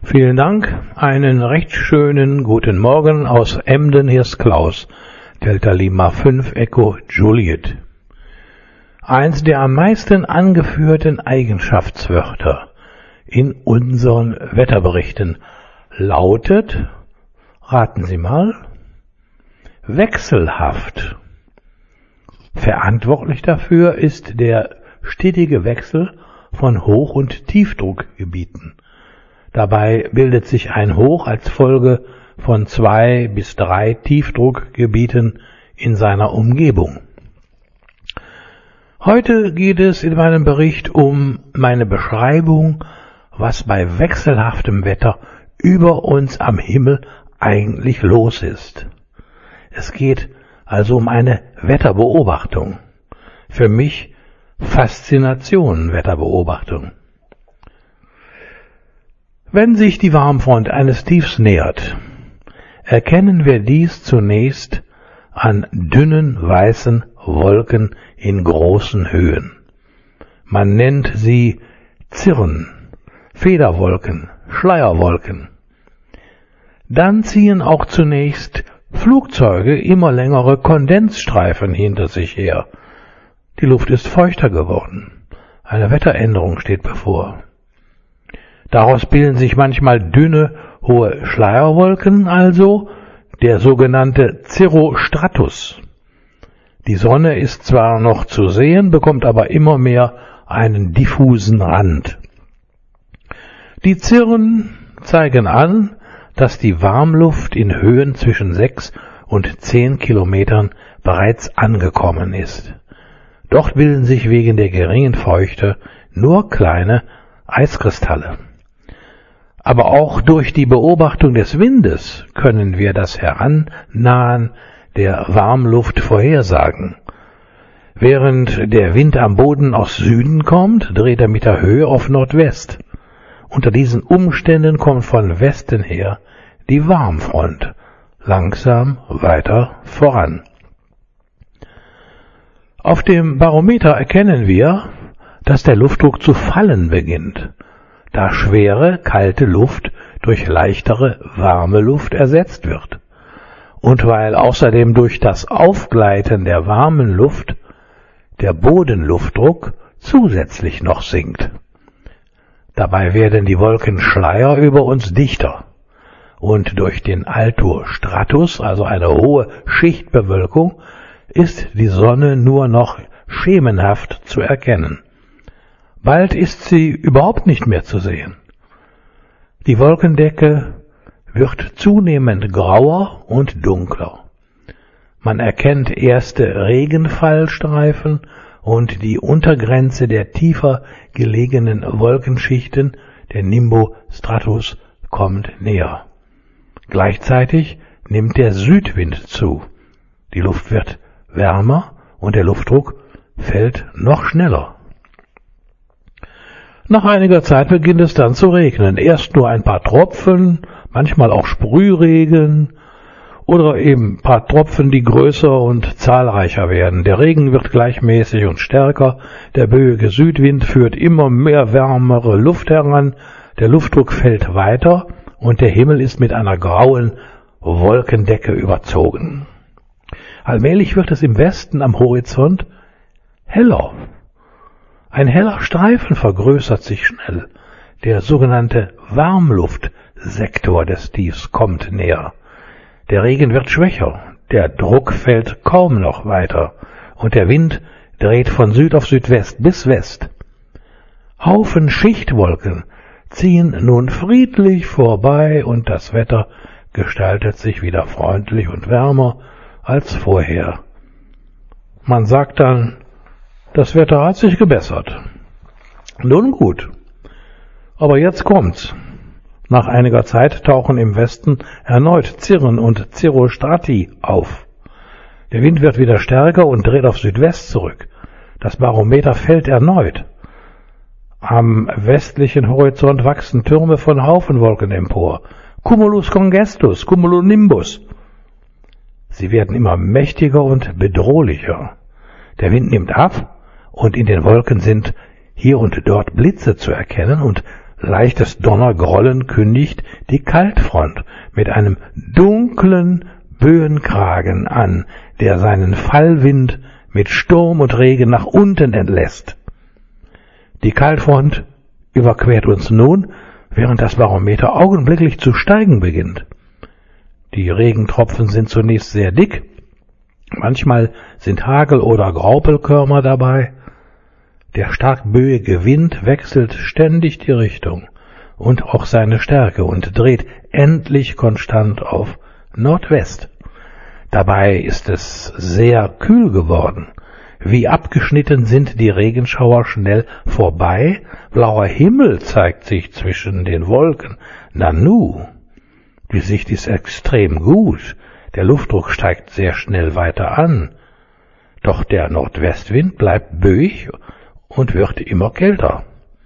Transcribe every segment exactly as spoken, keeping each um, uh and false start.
Vielen Dank, einen recht schönen guten Morgen aus Emden, hier ist Klaus, Delta Lima fünf Echo Juliet. Eins der am meisten angeführten Eigenschaftswörter in unseren Wetterberichten lautet, raten Sie mal, wechselhaft. Verantwortlich dafür ist der stetige Wechsel von Hoch- und Tiefdruckgebieten. Dabei bildet sich ein Hoch als Folge von zwei bis drei Tiefdruckgebieten in seiner Umgebung. Heute geht es in meinem Bericht um meine Beschreibung, was bei wechselhaftem Wetter über uns am Himmel eigentlich los ist. Es geht also um eine Wetterbeobachtung. Für mich Faszination Wetterbeobachtung. Wenn sich die Warmfront eines Tiefs nähert, erkennen wir dies zunächst an dünnen weißen Wolken in großen Höhen. Man nennt sie Cirren, Federwolken, Schleierwolken. Dann ziehen auch zunächst Flugzeuge immer längere Kondensstreifen hinter sich her. Die Luft ist feuchter geworden. Eine Wetteränderung steht bevor. Daraus bilden sich manchmal dünne, hohe Schleierwolken, also der sogenannte Cirrostratus. Die Sonne ist zwar noch zu sehen, bekommt aber immer mehr einen diffusen Rand. Die Cirren zeigen an, dass die Warmluft in Höhen zwischen sechs und zehn Kilometern bereits angekommen ist. Dort bilden sich wegen der geringen Feuchte nur kleine Eiskristalle. Aber auch durch die Beobachtung des Windes können wir das Herannahen der Warmluft vorhersagen. Während der Wind am Boden aus Süden kommt, dreht er mit der Höhe auf Nordwest. Unter diesen Umständen kommt von Westen her die Warmfront langsam weiter voran. Auf dem Barometer erkennen wir, dass der Luftdruck zu fallen beginnt, da schwere, kalte Luft durch leichtere, warme Luft ersetzt wird und weil außerdem durch das Aufgleiten der warmen Luft der Bodenluftdruck zusätzlich noch sinkt. Dabei werden die Wolkenschleier über uns dichter und durch den Altostratus, also eine hohe Schichtbewölkung, ist die Sonne nur noch schemenhaft zu erkennen. Bald ist sie überhaupt nicht mehr zu sehen. Die Wolkendecke wird zunehmend grauer und dunkler. Man erkennt erste Regenfallstreifen und die Untergrenze der tiefer gelegenen Wolkenschichten, der Nimbostratus, kommt näher. Gleichzeitig nimmt der Südwind zu. Die Luft wird wärmer und der Luftdruck fällt noch schneller. Nach einiger Zeit beginnt es dann zu regnen. Erst nur ein paar Tropfen, manchmal auch Sprühregen oder eben ein paar Tropfen, die größer und zahlreicher werden. Der Regen wird gleichmäßig und stärker. Der böige Südwind führt immer mehr wärmere Luft heran. Der Luftdruck fällt weiter und der Himmel ist mit einer grauen Wolkendecke überzogen. Allmählich wird es im Westen am Horizont heller. Ein heller Streifen vergrößert sich schnell. Der sogenannte Warmluftsektor des Tiefs kommt näher. Der Regen wird schwächer, der Druck fällt kaum noch weiter und der Wind dreht von Süd auf Südwest bis West. Haufen Schichtwolken ziehen nun friedlich vorbei und das Wetter gestaltet sich wieder freundlich und wärmer als vorher. Man sagt dann, das Wetter hat sich gebessert. Nun gut, aber jetzt kommt's. Nach einiger Zeit tauchen im Westen erneut Cirren und Cirrostrati auf. Der Wind wird wieder stärker und dreht auf Südwest zurück. Das Barometer fällt erneut. Am westlichen Horizont wachsen Türme von Haufenwolken empor. Cumulus congestus, Cumulonimbus. Sie werden immer mächtiger und bedrohlicher. Der Wind nimmt ab und in den Wolken sind hier und dort Blitze zu erkennen und Leichtes Donnergrollen kündigt die Kaltfront mit einem dunklen Böenkragen an, der seinen Fallwind mit Sturm und Regen nach unten entlässt. Die Kaltfront überquert uns nun, während das Barometer augenblicklich zu steigen beginnt. Die Regentropfen sind zunächst sehr dick, manchmal sind Hagel- oder Graupelkörner dabei. Der stark böige Wind wechselt ständig die Richtung und auch seine Stärke und dreht endlich konstant auf Nordwest. Dabei ist es sehr kühl geworden. Wie abgeschnitten sind die Regenschauer schnell vorbei, blauer Himmel zeigt sich zwischen den Wolken. Nanu, die Sicht ist extrem gut, der Luftdruck steigt sehr schnell weiter an. Doch der Nordwestwind bleibt böig und wird immer kälter.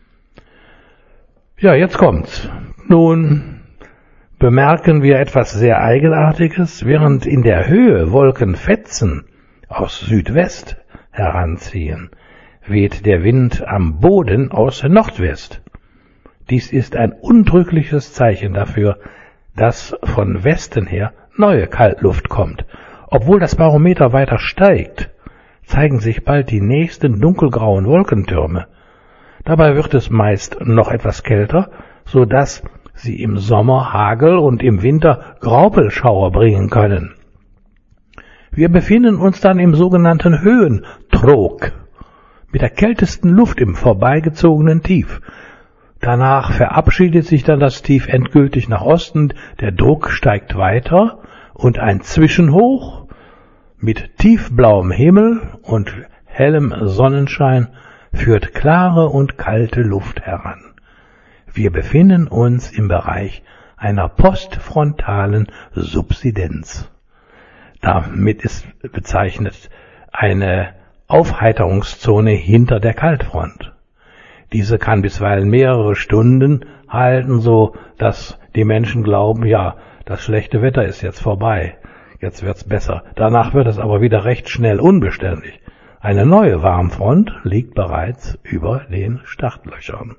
Ja, jetzt kommt's. Nun bemerken wir etwas sehr Eigenartiges, während in der Höhe Wolkenfetzen aus Südwest heranziehen, weht der Wind am Boden aus Nordwest. Dies ist ein undrückliches Zeichen dafür, dass von Westen her neue Kaltluft kommt. Obwohl das Barometer weiter steigt, zeigen sich bald die nächsten dunkelgrauen Wolkentürme. Dabei wird es meist noch etwas kälter, so dass sie im Sommer Hagel und im Winter Graupelschauer bringen können. Wir befinden uns dann im sogenannten Höhentrog, mit der kältesten Luft im vorbeigezogenen Tief. Danach verabschiedet sich dann das Tief endgültig nach Osten, der Druck steigt weiter und ein Zwischenhoch mit tiefblauem Himmel und hellem Sonnenschein führt klare und kalte Luft heran. Wir befinden uns im Bereich einer postfrontalen Subsidenz. Damit ist bezeichnet eine Aufheiterungszone hinter der Kaltfront. Diese kann bisweilen mehrere Stunden halten, so dass die Menschen glauben, ja, das schlechte Wetter ist jetzt vorbei, jetzt wird's besser. Danach wird es aber wieder recht schnell unbeständig. Eine neue Warmfront liegt bereits über den Startlöchern.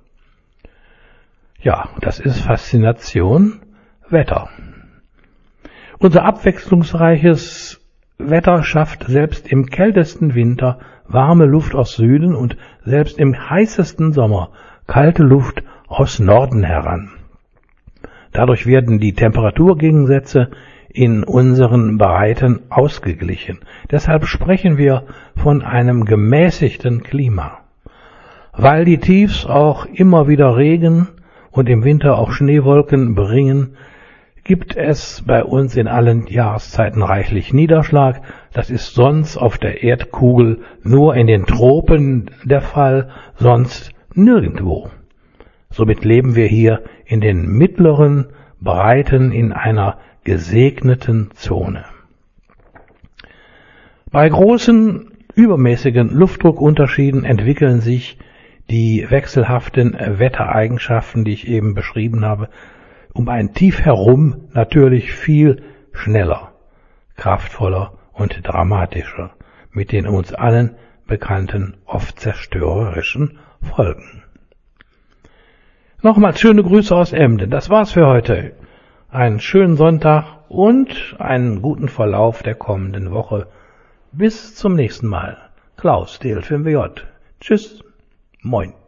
Ja, das ist Faszination Wetter. Unser abwechslungsreiches Wetter schafft selbst im kältesten Winter warme Luft aus Süden und selbst im heißesten Sommer kalte Luft aus Norden heran. Dadurch werden die Temperaturgegensätze in unseren Breiten ausgeglichen. Deshalb sprechen wir von einem gemäßigten Klima. Weil die Tiefs auch immer wieder Regen und im Winter auch Schneewolken bringen, gibt es bei uns in allen Jahreszeiten reichlich Niederschlag. Das ist sonst auf der Erdkugel nur in den Tropen der Fall, sonst nirgendwo. Somit leben wir hier in den mittleren Breiten in einer gesegneten Zone. Bei großen übermäßigen Luftdruckunterschieden entwickeln sich die wechselhaften Wettereigenschaften, die ich eben beschrieben habe, um ein Tief herum natürlich viel schneller, kraftvoller und dramatischer, mit den uns allen bekannten, oft zerstörerischen Folgen. Nochmals schöne Grüße aus Emden. Das war's für heute. Einen schönen Sonntag und einen guten Verlauf der kommenden Woche. Bis zum nächsten Mal. Klaus, D L fünf J. Tschüss. Moin.